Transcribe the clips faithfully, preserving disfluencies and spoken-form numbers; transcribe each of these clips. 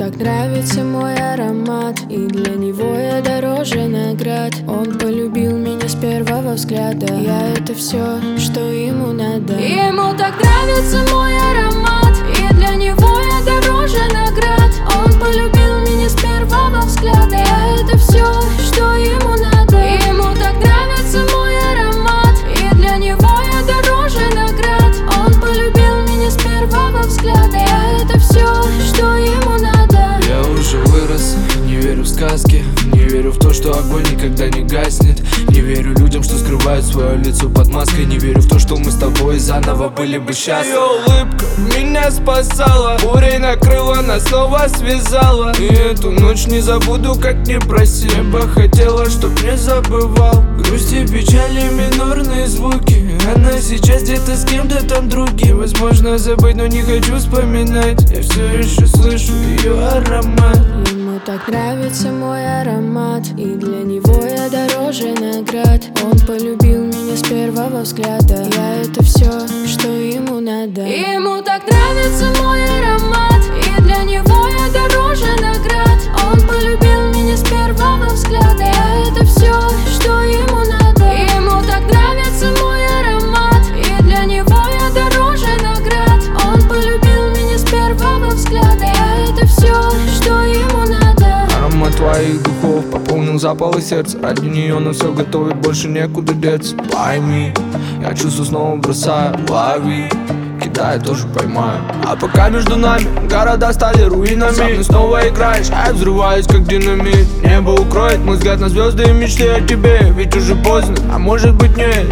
так нравится мой аромат, и для него я дороже наград. Он полюбил меня с первого взгляда, я это все, что ему надо. И ему так нравится мой аромат, и для него я дороже наград. Он полюбил меня с первого взгляда, я это все, что ему надо. И ему так нравится мой аромат, и для него я дороже наград. Он полюбил меня с первого взгляда, я это все, что ему надо. Я уже вырос, не верю в сказки, не верю в то, что огонь никогда не гаснет. Не верю людям, что скрывают свое лицо под маской. Не верю в то, что мы с тобой заново были бы счастливы. Ее улыбка меня спасала, бурей накрыла, нас снова связала. И эту ночь не забуду, как не проси. Я бы хотела, чтоб не забывал. Грусти, печали, минорные звуки. Она сейчас где-то с кем-то там другим. Возможно забыть, но не хочу вспоминать. Я все еще слышу ее аромат. Ему так нравится мой аромат, и для него я дороже наград. Он полюбил меня с первого взгляда, я это все, что ему надо. И ему так нравится мой аромат, и для него я дороже наград. Он полюбил меня с первого взгляда, я это все, что ему надо. И ему так нравится мой аромат, и для него я дороже наград. Он полюбил меня с первого взгляда, я это все, что ему надо. Аромат твоих духов пополнил запалы сердца. Ради нее на все готовит, больше некуда деться. Пойми, я чувства снова бросаю, лови. Кидаю, тоже поймаю. А пока между нами города стали руинами. Сам ты снова играешь, а я взрываюсь как динамит. Небо укроет мой взгляд на звезды и мечты о тебе. Ведь уже поздно, а может быть нет.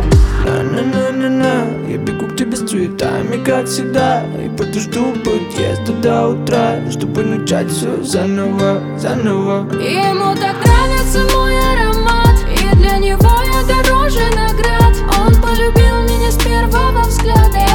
На-на-на-на-на, я бегу к тебе с цветами, как всегда. И подожду подъезда до утра, чтобы начать все заново, заново. И ему так нравится мой аромат, и для него я дороже наград. Он полюбил меня с первого взгляда.